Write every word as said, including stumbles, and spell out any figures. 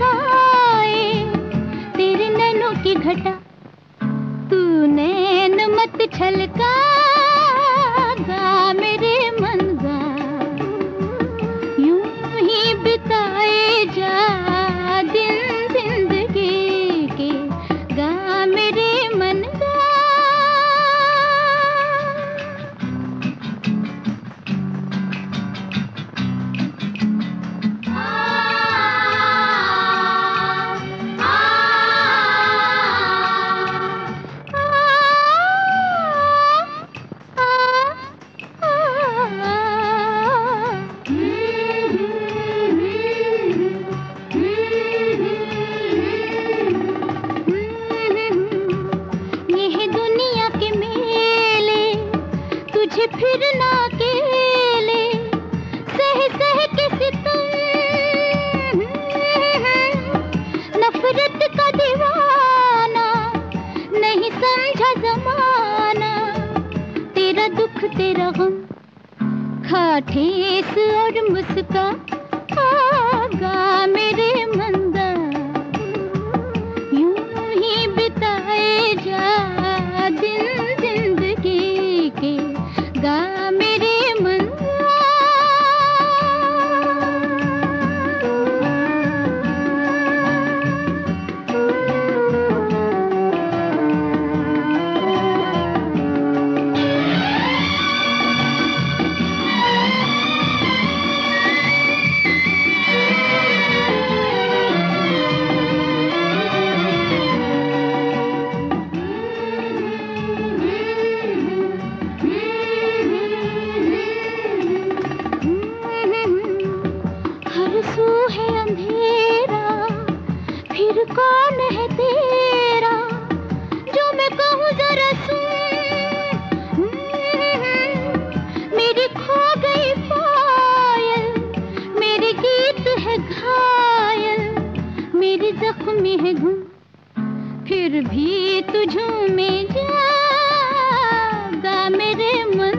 बरसाए तेरे नैनों की घटा, तू नैन मत छलका गा मेरे मन गा, यूं ही बिताए जा दिन जिंदगी के, गा मेरे मन गा। फिर ना अकेले सह सह के सितम, नफरत का दीवाना नहीं समझा जमाना, तेरा दुख तेरा गम खा ठेस और मुस्का गा मेरे मंदा, यूं ही बिताए जा दिन जिंदगी के, गा मेरे मन सू है अंधेरा, फिर कौन है तेरा जो मैं कहूँ जरा सुन, मेरी खो गई पायल मेरे गीत है घायल, मेरी जख्मी है घुन फिर भी तुझ में जा, गा मेरे मन।